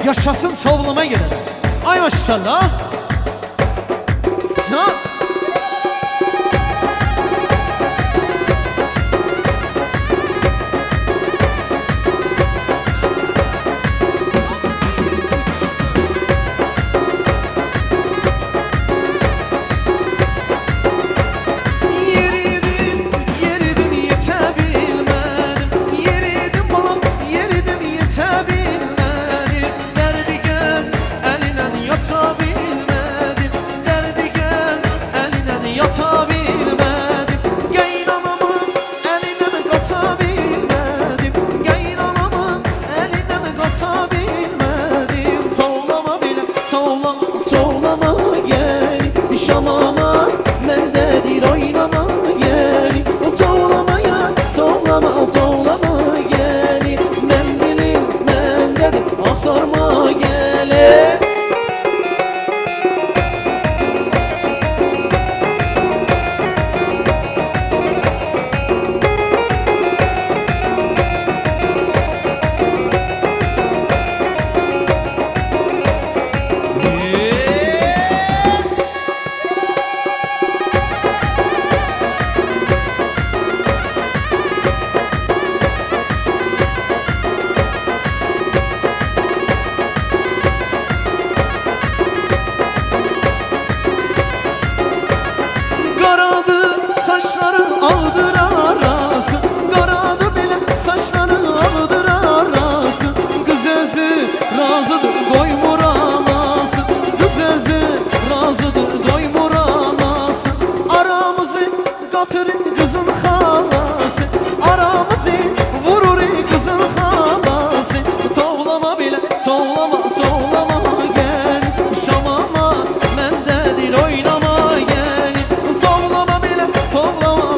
yaşasın savlama girer. Ay maşallah. Sağ. Şamama mendedir oynama yeri. Tovlamaya tovlama tovlama yeri. Mendilin mendedir aktarma gele. Ağdır arası, karadı bile saçları ağdır arası. Kız özü razıdır doymur anası. Kız özü razıdır doymur anası. Aramızı katır kızın halası. Aramızı vurur kızın halası. Tovlama bile tovlama tovlama gel. Şamama mendedir oynama gel. Tovlama bile tovlama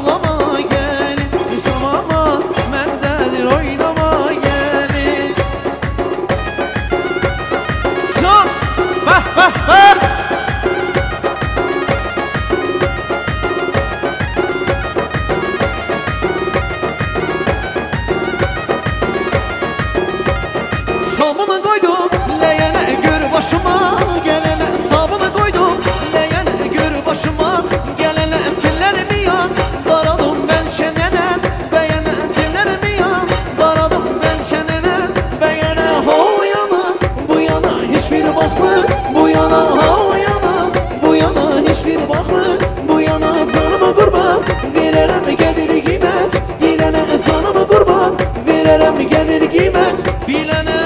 sabunu koydum leyene gör başıma gelene. Sabunu koydum leyene gör başıma gelene. Tillerimi yan daradım ben çenene. Beğene tillerimi yan daradım ben çenene. Beğene ho yana bu yana hiçbir bakma. Bu yana ho yana bu yana hiçbir bakma. Bu yana canımı kurban veririm gelir kıymet. Bilene canımı kurban veririm gelir kıymet. Bilene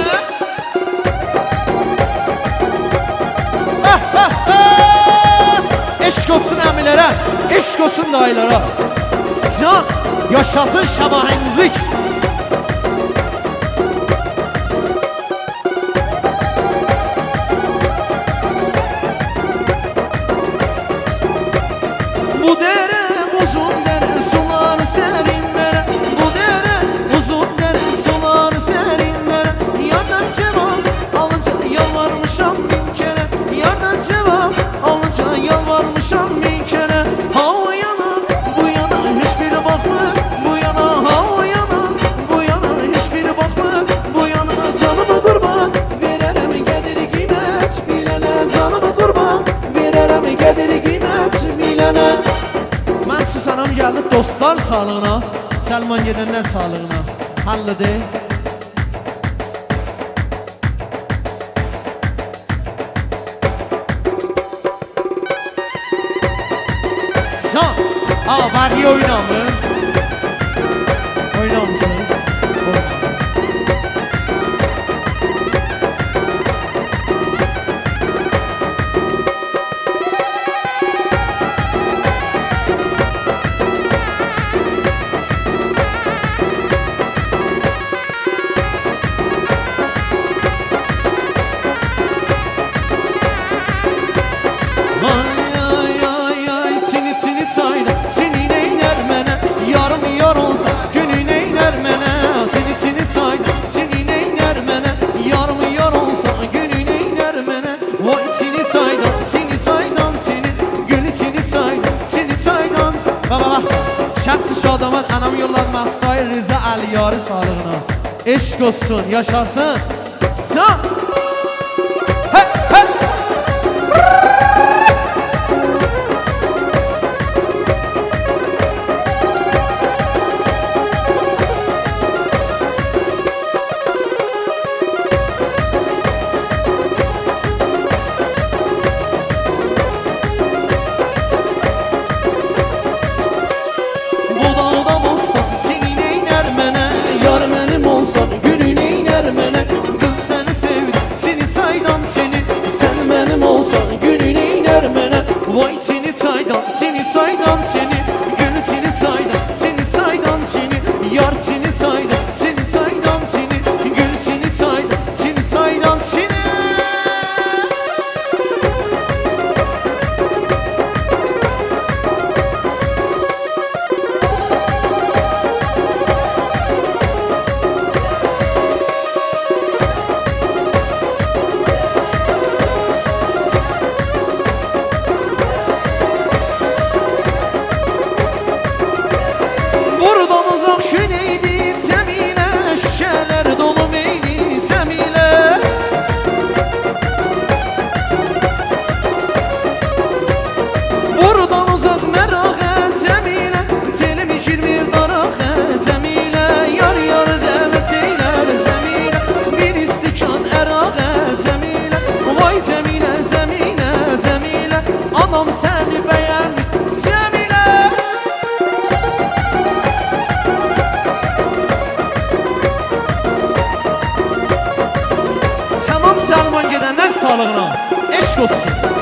eşk olsun əmilere, eşk olsun dayılara. Can, yaşasın Şabahin müzik. Bu dere uzun dere, sular serin dere. Bu dere uzun dere, sular serin dere. Yardan cevap alınca yalvarmışam bin kere. Yardan cevap alınca yalvarmışam bin kere. Ha o yana bu yana hiçbir bakma. Bu yana ha o yana bu yana hiçbir bakma. Bu yana canımı kurban veririm gelir kıymet. Bilene canımı kurban veririm gelir kıymet. Bilene. Ben siz anam geldim dostlar sağlığına. Selman gedenler sağlığına. Hallıdı. Son. Bari oyna mı? Oyna mısınız? Seni neyler mene, yarım yar olsa günü neyler mene. Seni neyler mene, yarım yar olsa günü neyler mene. Vay seni çaydan seni, günü seni çaydan. Baba şahsı şadamat anam yolladı Mahsay Rıza Aliyarı sağlığına. Eşk olsun, yaşasın. Sağ. He he. Bu dağda bozsan seni neyler mene? Yar benim olsan günün eyler mene. Kız seni sevdim seni saydan seni. Sen benim olsan günün eyler mene. Vay seni saydan seni Gül seni saydan seni Yar seni saydan seni Gül seni saydan seni. Buradan uzak güneydi Cemile, şişeler dolu meyli Cemile. Buradan uzak merahe Cemile, telimi girmir darahe Cemile. Yar yar demet eyler Cemile, bir istikan erahe Cemile. Vay Cemile, anam seni beğenmiş Cemile. Tamam Salman gidenler sağlığına. Eşk olsun.